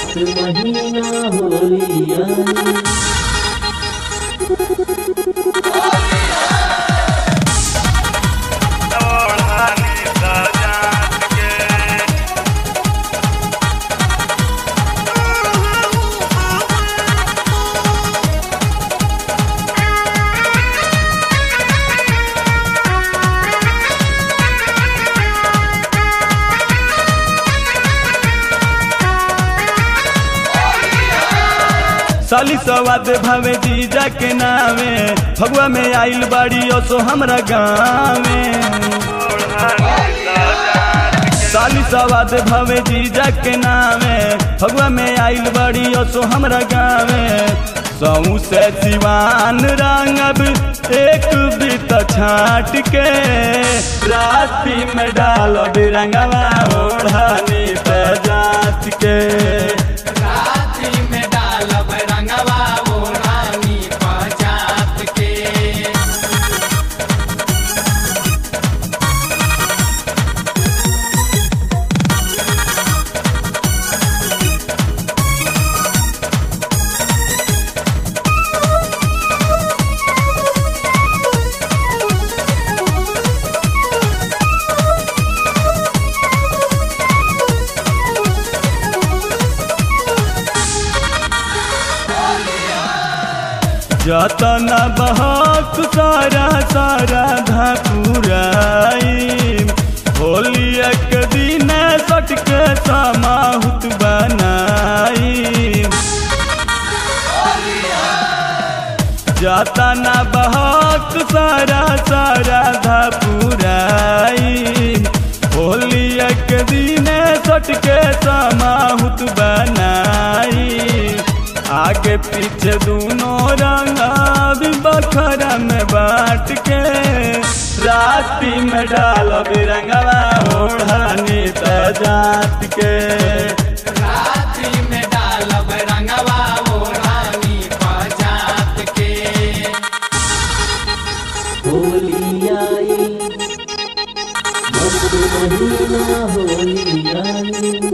मस्त महीना होलिया साली सवाद भावे जीजा के नामे फगुआ में आइल बाड़ी सो हमरा गाँवे। साली सवाद भावे जीजा के नामे फगुआ में आइल बाड़ी सो हमरा गाँवे। सऊ से सिवान रंगब एक बीत छाट के राती में डालब रंगवा ओढ़नी पे जात के। जतना बहक सारा सारा धापुराई होली एक दिन सटके समाहुत बनाई। जतना बहक सारा सारा धापुराई होली एक दिन सटके समाहुत बनाई। आगे पीछे दोनों रंगा भी बखरा में बांट के राती में डालब रंगवा ओढ़नी पे जात के। राती में डालब रंगवा ओढ़नी पे जात के। होलिया मस्त महीना होलिया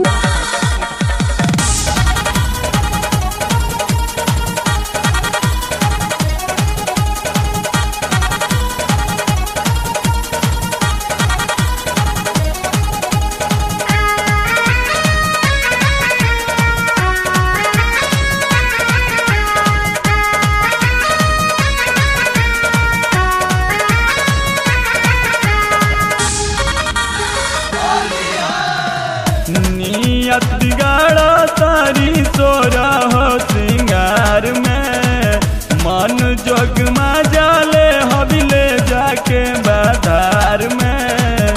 नियत बिगाड़ा तारी सोरा हो सिंगार में मन जोग जाले हबिले जाके बाजार में।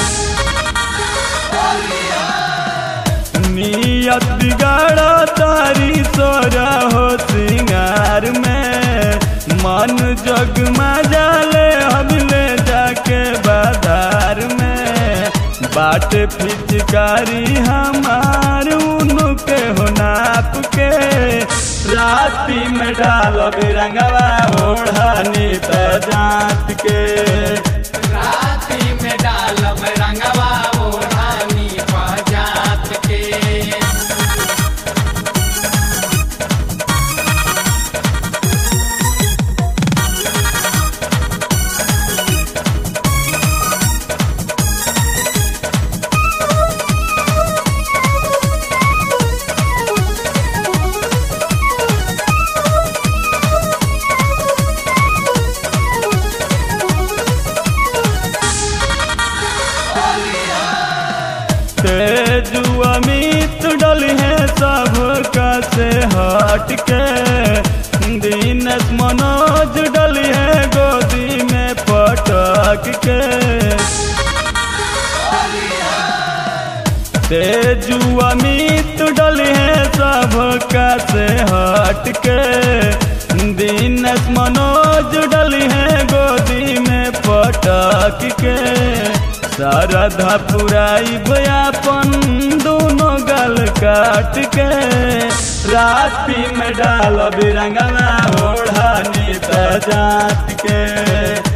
नियत बिगाड़ा तारी सोरा हो सिंगार में मन जोग जाले हबिले जाके बाजार में। बाट पिचकारी हमार उनके हो नाप के राती में डालब रंगवा ओढ़नी पे जात के। राती में डालब रंगवा ओढ़नी पे जात के। तेजु अमित डल है सब का से हट के दीनेश मनोज डल है गोदी में पटक के। तेजु अमित डल है सब का से हट के दीनेश मनोज डल है गोदी में पटक के। शारदा पुराई भयापन दोनों गल काट के राती में डालब रंगवा ओढ़नी पे जात के।